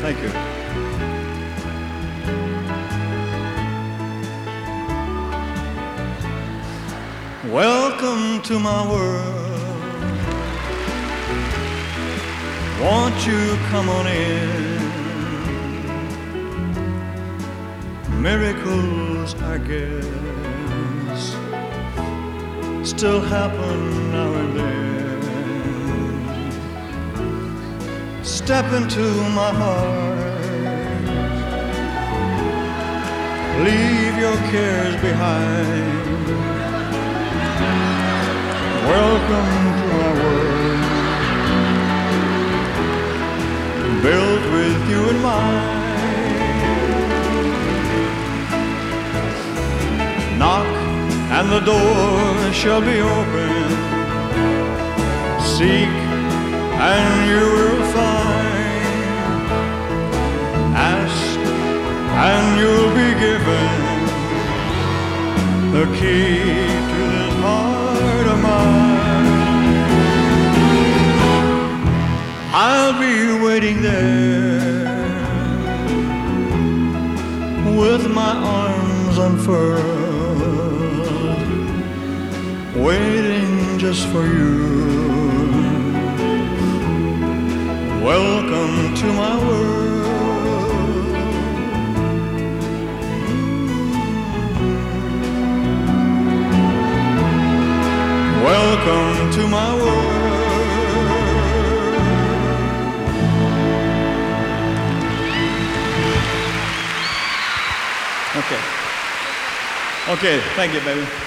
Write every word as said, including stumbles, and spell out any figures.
Thank you. Welcome to my world. Won't you come on in? Miracles, I guess, still happen now and then. Step into my heart. Leave your cares behind. Welcome to my world, built with you in mind. Knock and the door shall be open. Seek and you will find. Ask and you'll be given the key to this heart of mine. I'll be waiting there with my arms unfurled, waiting just for you. Welcome to my world. Welcome to my world. Okay. Okay, thank you, baby.